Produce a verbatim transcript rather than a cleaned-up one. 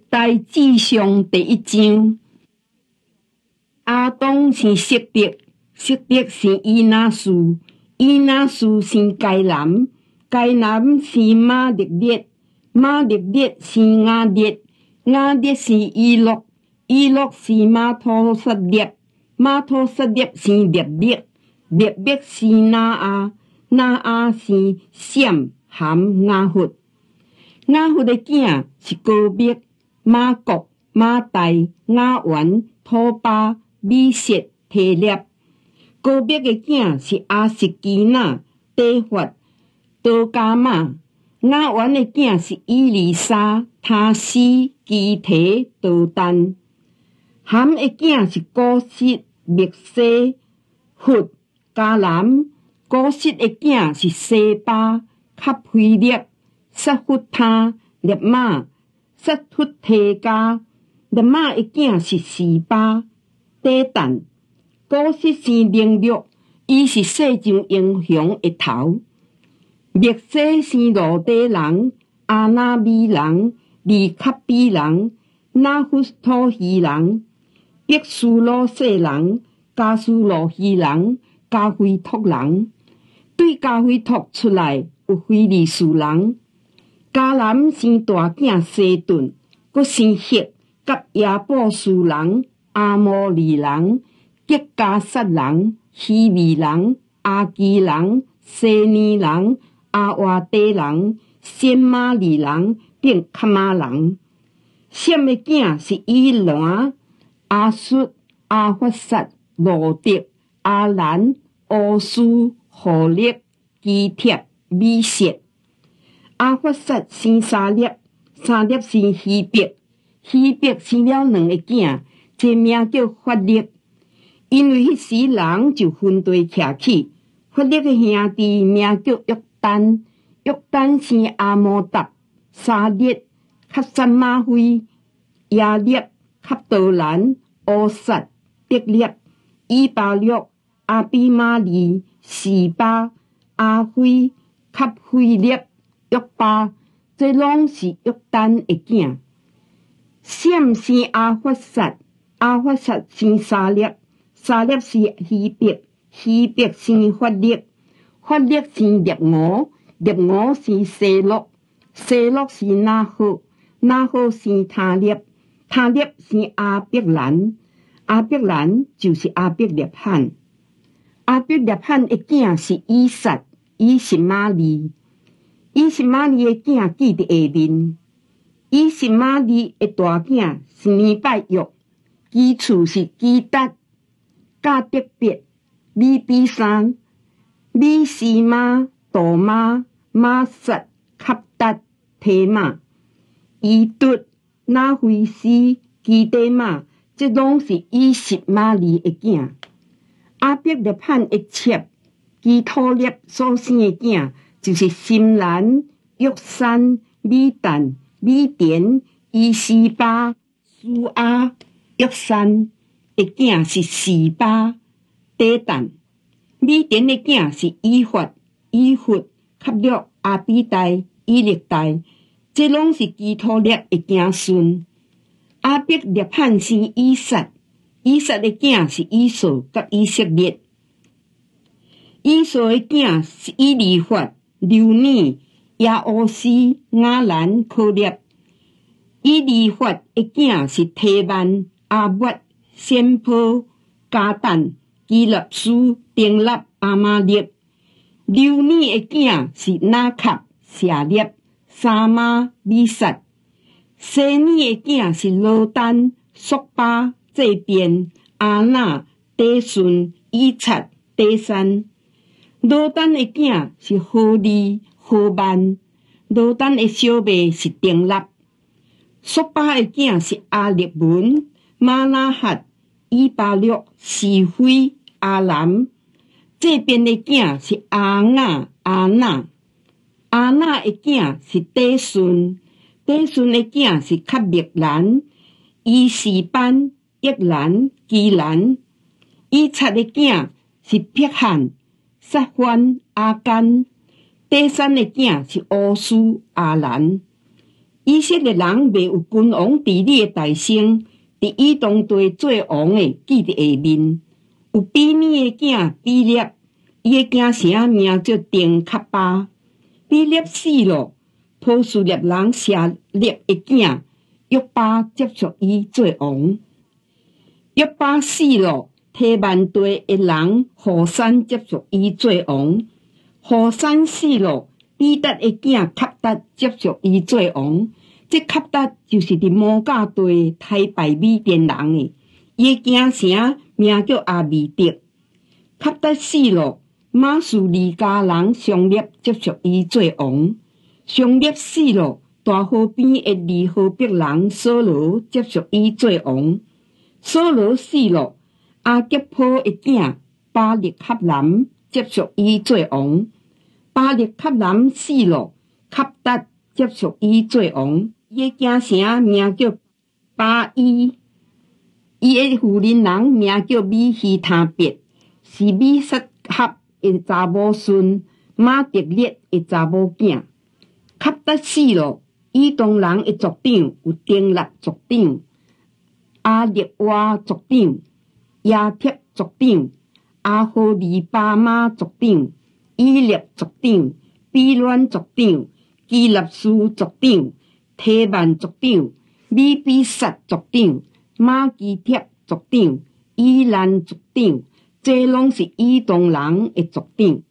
代志上第一章。阿当生色德，色德生以拿树，以拿树生该南，该南生马力列，马力列生雅列，雅列生以诺，以诺生马托撒列，马托撒列生列列，列列生拿阿，拿阿生闪含雅弗。雅弗的囝是高密、马国、马代、雅元、土巴、米色、提列。高密的囝是阿什基那、底法、多加玛。雅元的囝是以利沙、他斯、基提、多丹。含的囝是古实、密西、弗、迦南。古实的囝是西巴、卡菲列、撒弗他、列马、撒弗提加。列马的囝是示巴、底但。古实生灵力，伊是世上英雄的头。密西生罗底人、阿那米人、利卡比人、拿弗托希人、别苏罗舍人、加苏罗希人、加菲托人。对加菲托出来有非利士人。迦南生大囝西顿，佮生赫甲亚布斯人、阿摩利人、吉加撒人、希利人、阿基人、西尼人、阿瓦底人、先马利人，并卡马人。闪的囝是以兰、阿述、阿法萨、罗德、阿兰、乌斯、何烈、基帖、米色。阿法萨生沙列，沙列生希伯，希伯生了两个囝，这名叫法列。因为迄时人就分队徛起，法列的兄弟名叫约丹，约丹生阿摩达、沙列、卡萨马菲、亚列、卡多兰、乌撒、德列、以巴略、阿比马利、示巴、阿菲、卡菲列、约巴，这拢是约丹的囝。闪生阿法萨，阿法萨生沙列，沙列是希伯，希伯生法列，法列生列俄，列俄生西洛，西洛是拿赫，拿赫生他列，他列生阿伯兰，阿伯兰就是阿伯列罕。阿伯列罕的囝是以撒，以实玛利。以实玛利的囝记伫下面。以实玛利的大囝是尼拜约，其厝是基达、加德别、米比山、米西玛、多玛、马撒、卡达、提马、伊督、拿菲斯、基底马，这拢是以实玛利的囝。阿伯列罕的妾，基托列所生的囝，就是心兰、约山、米但、米甸、伊斯巴、苏阿、约山的囝是示巴、底但。米甸的囝是以法、以弗、卡略、阿比代、以力代，这拢是基托列的子孙。阿伯列罕生以撒，以撒的囝是以扫甲以色列。以扫的囝是以利法、流尼、亚乌斯、雅兰、科列。以利法的囝是提曼、阿末、先波、加但、基纳斯、丁纳、阿玛列。流尼的囝是拿卡、舍列、沙马、米撒。西尼的囝是罗丹、索巴、这边、阿那、底顺、以察、底山。罗丹的囝是何利、何曼。罗丹的小妹是丁纳。索巴的囝是阿列文、马拉哈、以巴略、是非、阿兰。这边的囝是阿雅、阿那。阿那的囝是底顺。底顺的囝是卡密兰、伊士班、叶兰、基兰。以察的囝是撇罕、撒番、阿干。底山的囝是乌斯、阿兰。 以色列人未有君王伫你诶大城，伫以东地做王诶记伫下面。有比尼诶囝比列，伊诶囝声名叫丁卡巴。比列死咯，波斯列人舍列诶囝约巴接续伊做王。约巴死咯，提曼地诶人何山接续伊做王。何山死咯，比达诶囝卡达接续伊做王。这卡达就是伫摩甲地台拜米甸人诶，伊诶囝声名叫阿米德。卡达死咯，马苏利家人上列接续伊做王。上列死咯，大河边诶利河北人扫罗接续伊做王。扫罗死咯，阿吉坡诶囝巴力克南接续伊做王。巴力克南死咯，卡达接续伊做王。伊诶囝声名叫巴伊，伊诶妇人人名叫米希他别，是米撒合诶查某孙，马特列诶查某囝。卡达死咯，以东人诶族长有丁勒族长、阿列瓦族长、亚帖族长、阿荷利巴马族长、以列族长、比乱族长、基纳斯族长、提曼族长、米比撒族长、马基帖族长、伊兰族长，这拢是以东人诶族长。